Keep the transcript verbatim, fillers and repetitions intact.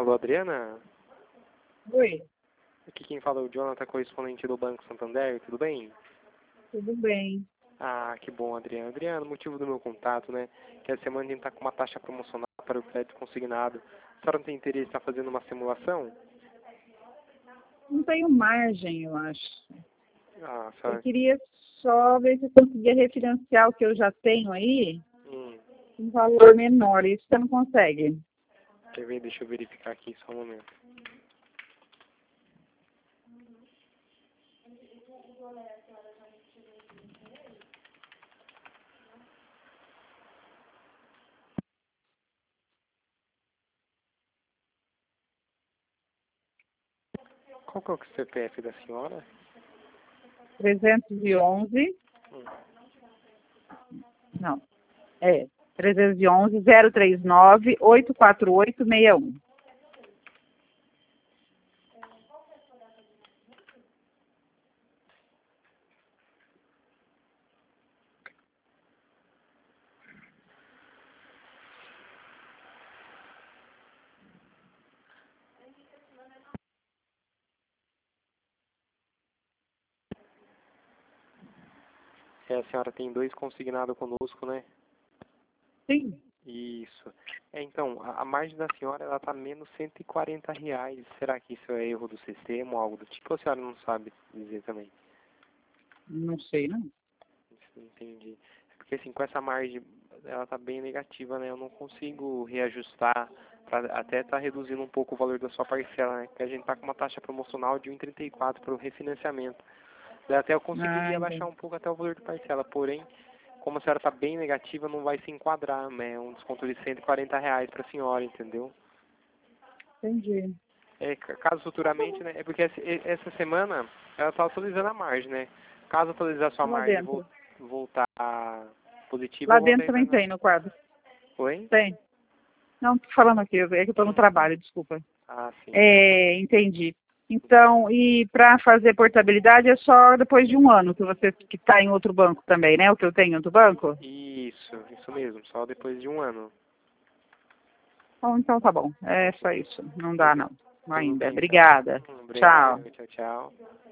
Alô, Adriana? Oi, Aqui quem fala é o Jonathan, correspondente do Banco Santander, tudo bem? tudo bem? Ah, que bom, Adriana. Adriana, o motivo do meu contato, né? Que essa semana a gente está com uma taxa promocional para o crédito consignado. A senhora não tem interesse em estar fazendo uma simulação? Não tenho margem, eu acho. Ah, a Eu senhora... queria só ver se eu conseguia refinanciar o que eu já tenho aí, Hum, um valor menor. Isso você não consegue. quer ver? Deixa eu verificar aqui só um momento. Qual que é o C P F da senhora? trezentos e onze, Hum. não, é, trezentos e onze, zero três nove, oito quatro oito seis um. É, a senhora tem dois consignados conosco, né? Sim. Isso. É, então, a, a margem da senhora, ela tá menos cento e quarenta reais. Será que isso é erro do sistema ou algo do tipo? Ou a senhora não sabe dizer também? Não sei, não. Isso, entendi. É porque assim, com essa margem, ela tá bem negativa, né? Eu não consigo reajustar, pra até tá reduzindo um pouco o valor da sua parcela, né? Porque a gente tá com uma taxa promocional de um vírgula trinta e quatro para o refinanciamento. Daí até eu Ah, conseguiria baixar entendi. um pouco até o valor da parcela, porém, como a senhora tá bem negativa, não vai se enquadrar, né? É um desconto de cento e quarenta reais para a senhora, entendeu? Entendi. É, ca- caso futuramente, né? É porque essa e- essa semana ela tá atualizando a margem, né? Caso atualizar sua Lá margem e vol- dentro. voltar positiva, Lá eu volto dentro aí também pra... tem no quadro. Oi? Tem. Não, tô falando aqui, é que eu tô no Hum. trabalho, desculpa. Ah, sim. É, entendi. Então, e para fazer portabilidade é só depois de um ano que você que está em outro banco também, né? O que eu tenho em outro banco? Isso, isso mesmo. Só depois de um ano. Bom, então tá bom. É só isso. Não dá Tudo, não. tudo Ainda. bem, então. Obrigada. Hum, Tchau. Obrigado. Tchau, tchau.